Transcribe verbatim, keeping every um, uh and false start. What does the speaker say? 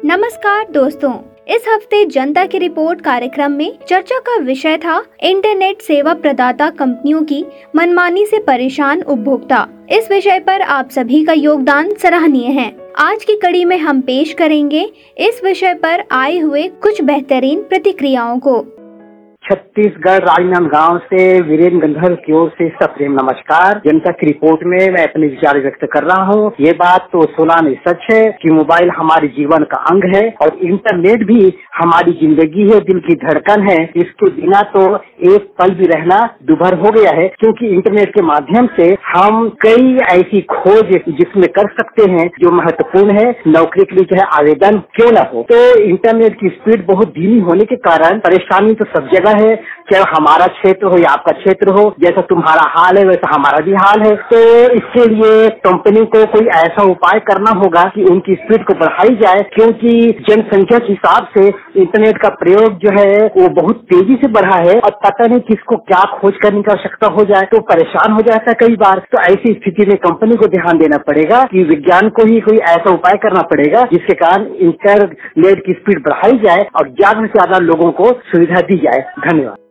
नमस्कार दोस्तों, इस हफ्ते जनता की रिपोर्ट कार्यक्रम में चर्चा का विषय था इंटरनेट सेवा प्रदाता कंपनियों की मनमानी से परेशान उपभोक्ता। इस विषय पर आप सभी का योगदान सराहनीय है। आज की कड़ी में हम पेश करेंगे इस विषय पर आए हुए कुछ बेहतरीन प्रतिक्रियाओं को। छत्तीसगढ़ राजनांदगांव से वीरेंद्र गंधर्व की ओर से सप्रेम नमस्कार। जनता की रिपोर्ट में मैं अपने विचार व्यक्त कर रहा हूँ। ये बात तो सोलह में सच है कि मोबाइल हमारे जीवन का अंग है और इंटरनेट भी हमारी जिंदगी है, दिल की धड़कन है। इसके बिना तो एक पल भी रहना दुभर हो गया है, क्योंकि इंटरनेट के माध्यम से हम कई ऐसी खोज जिसमें कर सकते हैं जो महत्वपूर्ण है, नौकरी के लिए चाहे आवेदन क्यों न हो। तो इंटरनेट की स्पीड बहुत धीमी होने के कारण परेशानी तो सब जगह है, चाहे हमारा क्षेत्र हो या आपका क्षेत्र हो। जैसा तुम्हारा हाल है वैसा हमारा भी हाल है। तो इसके लिए कंपनी को कोई ऐसा उपाय करना होगा कि उनकी स्पीड को बढ़ाई जाए, क्योंकि जनसंख्या के हिसाब से इंटरनेट का प्रयोग जो है वो बहुत तेजी से बढ़ा है और पता नहीं किसको क्या खोज करने की आवश्यकता हो जाए तो परेशान हो जाता है कई बार। तो ऐसी स्थिति में कंपनी को ध्यान देना पड़ेगा कि विज्ञान को ही कोई ऐसा उपाय करना पड़ेगा जिसके कारण इंटरनेट की स्पीड बढ़ाई जाए और ज्यादा से ज्यादा लोगों को सुविधा दी जाए। धन्यवाद।